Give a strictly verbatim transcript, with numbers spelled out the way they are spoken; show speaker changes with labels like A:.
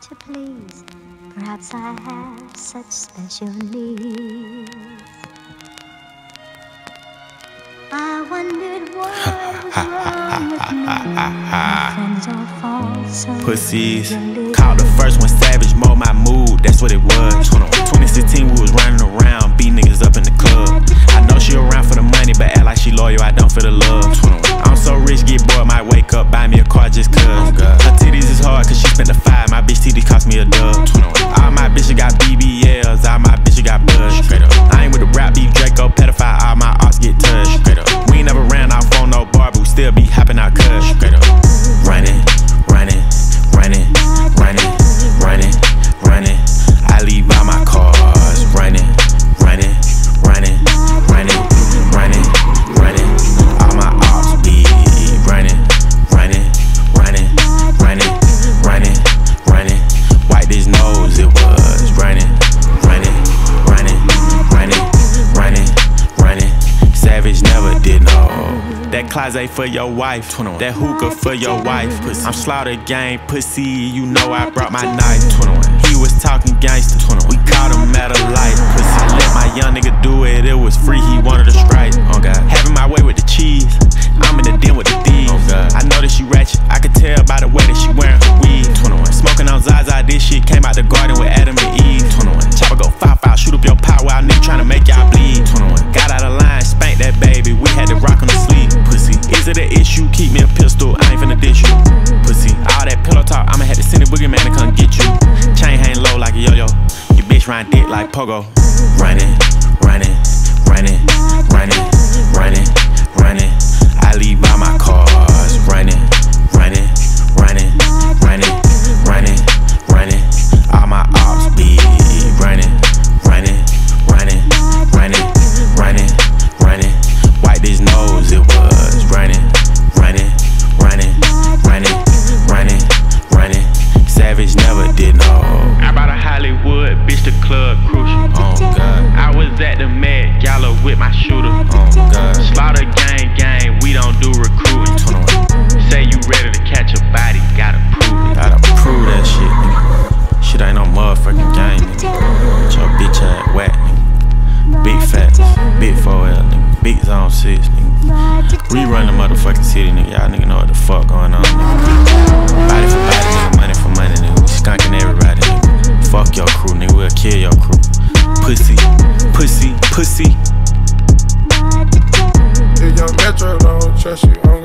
A: to please. Perhaps I have such special needs. I wondered what was wrong with me. My friends all fall so
B: Pussies,
A: easily.
B: called the first one savage, mold my mood, that's what it was. twenty sixteen, we was running around, beat niggas up in the club. I know she around for the money, but act like she loyal, I don't feel the love. I'm so rich, get bored, might wake up, buy me a car just cuz. Her titties is hard, cause she spent the five, my bitch titties cost me a dub. All my bitches got B B Ls, all my bitches got blood. I ain't with the rap beef, Draco, pedophile, all my arts get touched. We ain't never ran off on no bar, but we still be hopping out cuz. Running, running, running, running, running, running. I leave all my cars running, running, running, running, running, running. All my ops be running, running, running, running, running, running. Wipe his nose, it was running, running, running, running, running, running. Savage never did no. That closet for your wife, that hookah for your wife. I'm slaughter gang, pussy, you know I brought my knife. He was talking gangster, we caught him at a light. Pussy, I let my young nigga do it, it was free, he wanted a strike. Oh God, having my way with the cheese, I'm in the den with the thieves. Oh God, I know that she ratchet, I could tell by the way that she wearing her weed. Smoking on Zaza, this shit came out the garden with Adam and Eve. Chopper go five five, shoot up your pot while nigga tryna make y'all bleed. Got out of line, spanked that baby, we had to rock on the sleeve. Pussy, is it an issue? Keep me a pistol, I ain't finna dish you. Pussy, all that pillow talk, I'ma have to send a boogeyman to come get you. Chain hang low like a yo-yo, your bitch ride dick like pogo. Running, running, running, running, running, running. I leave all my cars running, running, running, running, running, running. All my ops be running, running, running, running, running, running. Wipe his nose, it was running, running, running, running, running, running. Savage never did no. I bought a Hollywood, bitch, the club crucial. Oh God. I was at the Met Gala with my shooter. Oh God. Slaughter gang, gang, we don't do recruiting. Say you ready to catch a body, gotta prove it. Gotta prove that shit, nigga. Shit ain't no motherfucking game, nigga. Get your bitch ass whack, nigga. Big facts, big four L, nigga. Big zone six, nigga. We run the motherfucking city, nigga. Y'all nigga know what the fuck going on, nigga. Body for body, nigga. Money for money, nigga. We skunking everybody, nigga. Fuck your crew, nigga. We'll kill your crew. Pussy, pussy, pussy.
C: If Young Metro don't trust you,